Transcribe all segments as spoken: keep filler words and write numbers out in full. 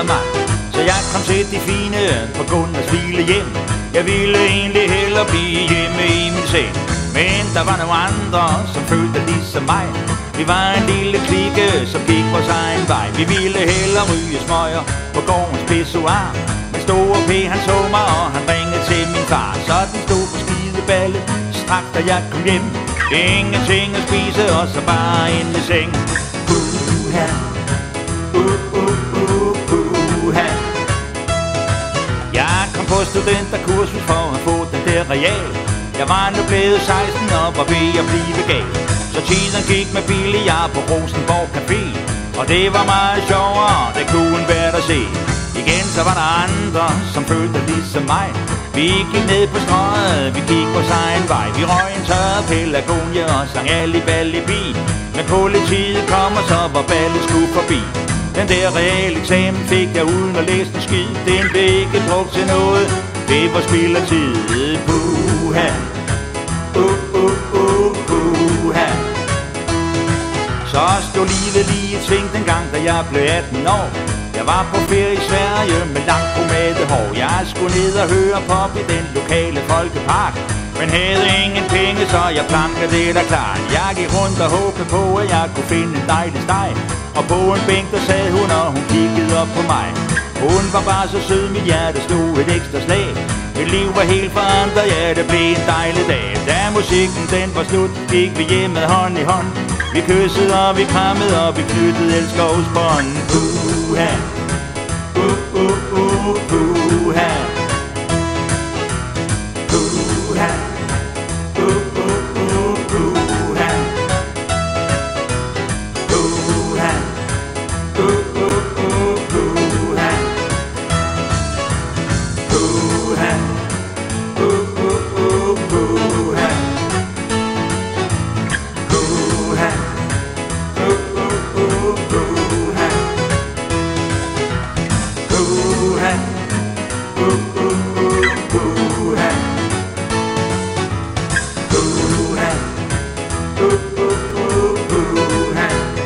mand. Så jeg kom til de fine på Gunners hvile hjem. Jeg ville egentlig hellere blive hjemme i min seng. Men der var nogle andre, som følte ligesom mig. Vi var en lille klikke, som gik vores egen vej. Vi ville hellere ryge smøger på gårdens pissoir. Men store P, han så mig, og han ringede til min far. Så den stod på skideballe, straks da jeg kom hjem. Ingenting at spise, og så bare ind i seng. Puha, uh, uh, uh, puha. Jeg kom på studenterkursus for at få den der real. Jeg var nu blevet seksten og var ved at blive gal. Så tiden gik med billiard på Rosenborg Café. Og det var meget sjovere, det kunne være at se. Igen så var der andre, som følte ligesom mig. Vi gik ned på strøget, vi gik vores egen vej. Vi røg en tørre Pelagonia og sang Ali Balli Bi. Men politiet kom, og så var ballet sgu forbi. Den der reelle eksamen fik jeg uden at læse en skid. Den blev ikke brugt til noget, det var spild af tid. Puha, uh, uh, uh, puha. Så stod livet lige i sving dengang, da jeg blev atten år. Jeg var på ferie i Sverige med langt pomade hår. Jeg skulle ned og høre pop i den lokale folkepark, men havde ingen penge, så jeg plankede det da klart. Jeg gik rundt og håbede på, at jeg kunne finde en dejlig steg. Og på en bænk der sad hun, og hun kiggede op på mig. Hun var bare så sød, mit hjerte slog et ekstra slag. Mit liv var helt forandret, ja, det blev en dejlig dag. Da musikken den var slut, gik vi hjemme hånd i hånd. Vi kyssede og vi krammede, og vi knyttede elskovsbånd. Puha, uh, uh, uh, puha. Puha, uh, uh, uh, puha. Puha, uh, uh, uh, puha. Puha, uh, uh, uh, puha. Puha, uh, uh, uh, puha. Puha, uh, uh, uh, puha. Puha, uh, uh, uh, puha.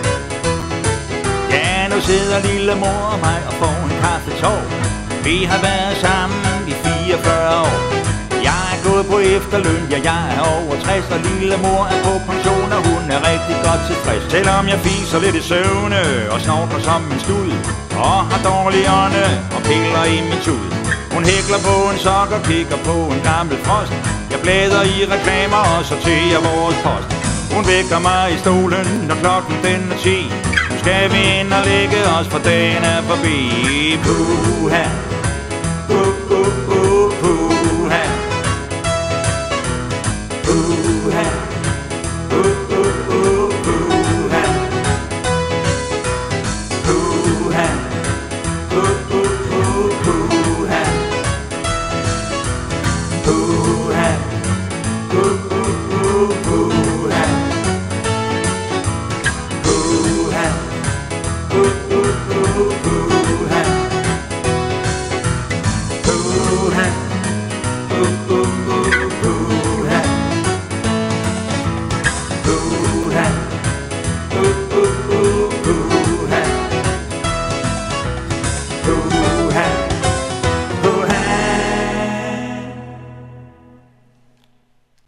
Ja, nu sidder lille mor og mig og får en kaffetår. Vi har været sammen i fireogfyrre år. Jeg er gået på efterløn, ja jeg er over tres. Og lille mor er på pension, og hun er rigtig godt tilfreds. Selvom jeg fiser lidt i søvne og snorker som en stud, og har dårlig ånde og piller i min tud. Hun hækler på en sok og kigger på en gammel frost. Jeg blæder i reklamer og sorterer vores post. Hun vækker mig i stolen, når klokken den er ti. Nu skal vi ind og lægge os, for dagen er forbi. Puha.